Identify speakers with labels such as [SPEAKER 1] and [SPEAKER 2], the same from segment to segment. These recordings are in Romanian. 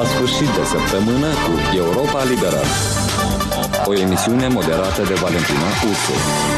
[SPEAKER 1] la sfârșit de săptămână cu Europa Liberă. O emisiune moderată de Valentina Ursu.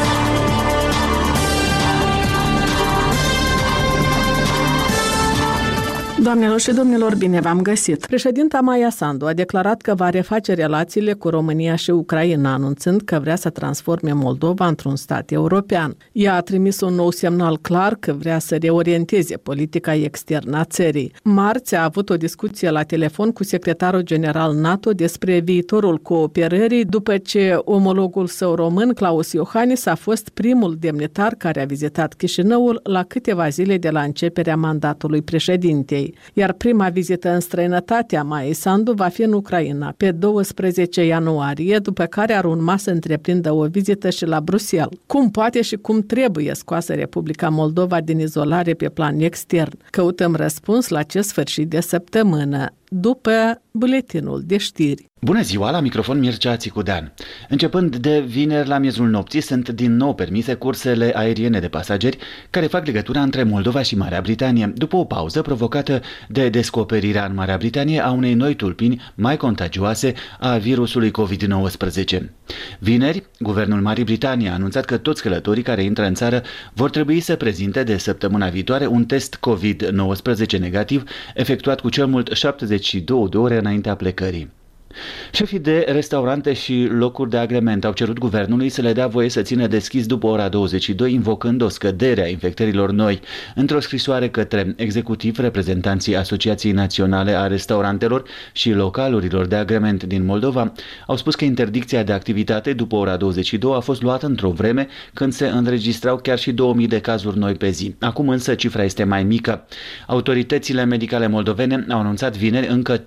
[SPEAKER 2] Doamnelor și domnilor, bine v-am găsit! Președinta Maia Sandu a declarat că va reface relațiile cu România și Ucraina, anunțând că vrea să transforme Moldova într-un stat european. Ea a trimis un nou semnal clar că vrea să reorienteze politica externă a țării. Marți a avut o discuție la telefon cu secretarul general NATO despre viitorul cooperării, după ce omologul său român, Klaus Iohannis, a fost primul demnitar care a vizitat Chișinăul la câteva zile de la începerea mandatului președintei. Iar prima vizită în străinătate a Maiei Sandu va fi în Ucraina, pe 12 ianuarie, după care ar urma să întreprindă o vizită și la Bruxelles. Cum poate și cum trebuie scoasă Republica Moldova din izolare pe plan extern? Căutăm răspuns la acest sfârșit de săptămână, după buletinul de știri.
[SPEAKER 3] Bună ziua, la microfon Mircea Țicudean. Începând de vineri la miezul nopții, sunt din nou permise cursele aeriene de pasageri care fac legătura între Moldova și Marea Britanie, după o pauză provocată de descoperirea în Marea Britanie a unei noi tulpini mai contagioase a virusului COVID-19. Vineri, guvernul Marii Britanii a anunțat că toți călătorii care intră în țară vor trebui să prezinte de săptămâna viitoare un test COVID-19 negativ, efectuat cu cel mult 72 de ore înaintea plecării. Șefii de restaurante și locuri de agrement au cerut guvernului să le dea voie să țină deschis după ora 22, invocând o scădere a infectărilor noi. Într-o scrisoare către executiv, reprezentanții Asociației Naționale a Restaurantelor și Localurilor de Agrement din Moldova au spus că interdicția de activitate după ora 22 a fost luată într-o vreme când se înregistrau chiar și 2000 de cazuri noi pe zi. Acum însă cifra este mai mică. Autoritățile medicale moldovene au anunțat vineri încă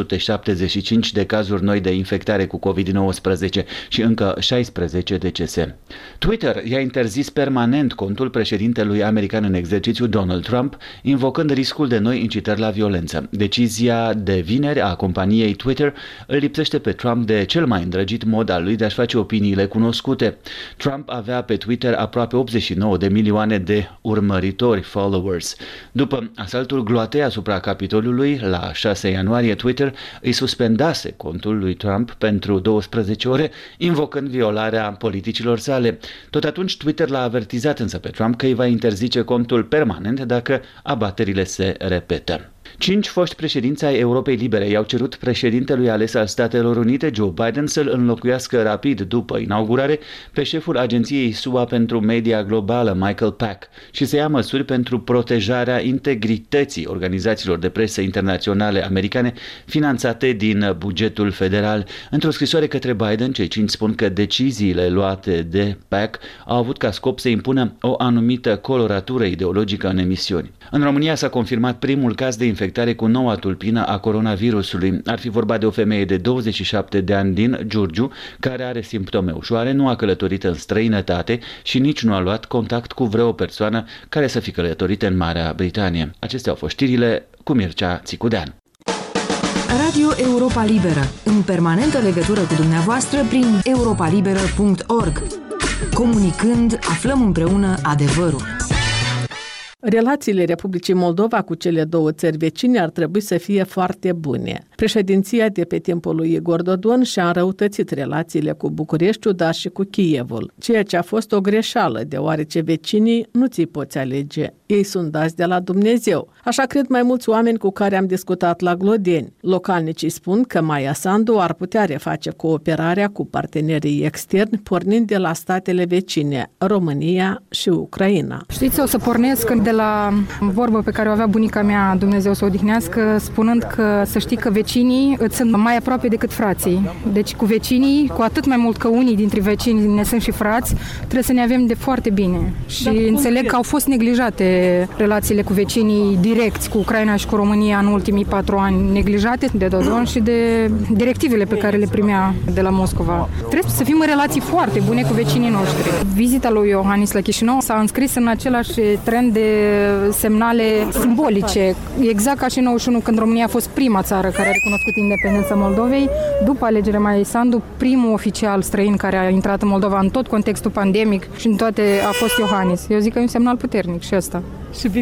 [SPEAKER 3] 375 de cazuri noi de infectare cu COVID-19 și încă 16 decese. Twitter i-a interzis permanent contul președintelui american în exercițiu Donald Trump, invocând riscul de noi incitări la violență. Decizia de vineri a companiei Twitter îl lipsește pe Trump de cel mai îndrăgit mod al lui de a-și face opiniile cunoscute. Trump avea pe Twitter aproape 89 de milioane de urmăritori, followers. După asaltul gloatei asupra Capitolului, la 6 ianuarie, Twitter îi suspendase contul lui Trump pentru 12 ore, invocând violarea politicilor sale. Tot atunci, Twitter l-a avertizat însă pe Trump că îi va interzice contul permanent dacă abaterile se repetă. 5 foști președinți ai Europei Libere i-au cerut președintelui ales al Statelor Unite, Joe Biden, să-l înlocuiască rapid după inaugurare pe șeful Agenției SUA pentru Media Globală, Michael Pack, și să ia măsuri pentru protejarea integrității organizațiilor de presă internaționale americane finanțate din bugetul federal. Într-o scrisoare către Biden, cei 5 spun că deciziile luate de Pack au avut ca scop să impună o anumită coloratură ideologică în emisiuni. În România s-a confirmat primul caz de infectare cu noua tulpină a coronavirusului. Ar fi vorba de o femeie de 27 de ani din Giurgiu, care are simptome ușoare, nu a călătorit în străinătate și nici nu a luat contact cu vreo persoană care să fi călătorit în Marea Britanie. Acestea au fost știrile cu Mircea Țicudean.
[SPEAKER 4] Radio Europa Liberă, în permanentă legătură cu dumneavoastră prin europalibera.org. Comunicând, aflăm împreună adevărul.
[SPEAKER 2] Relațiile Republicii Moldova cu cele două țări vecine ar trebui să fie foarte bune. Președinția de pe timpul lui Igor Dodon și-a înrăutățit relațiile cu Bucureștiul, dar și cu Kievul, ceea ce a fost o greșeală, deoarece vecinii nu ți-i poți alege. Ei sunt dați de la Dumnezeu. Așa cred mai mulți oameni cu care am discutat la Glodeni. Localnicii spun că Maia Sandu ar putea reface cooperarea cu partenerii externi, pornind de la statele vecine, România și Ucraina.
[SPEAKER 5] Știți, o să pornesc de la vorbă pe care o avea bunica mea, Dumnezeu să o odihnească, spunând că să știi că vecinii îți sunt mai aproape decât frații. Deci cu vecinii, cu atât mai mult că unii dintre vecini ne sunt și frați, trebuie să ne avem de foarte bine. Și înțeleg că au fost neglijate relațiile cu vecinii direcți, cu Ucraina și cu România în ultimii 4 ani, neglijate de Dodon și de directivele pe care le primea de la Moscova. Trebuie să fim în relații foarte bune cu vecinii noștri. Vizita lui Iohannis la Chișinău s-a înscris în același trend de semnale simbolice, exact ca și 91, când România a fost prima țară care a recunoscut independența Moldovei. După alegerea Maiei Sandu, primul oficial străin care a intrat în Moldova în tot contextul pandemic și în toate a fost Iohannis. Eu zic că e un semnal puternic și ăsta.
[SPEAKER 2] Și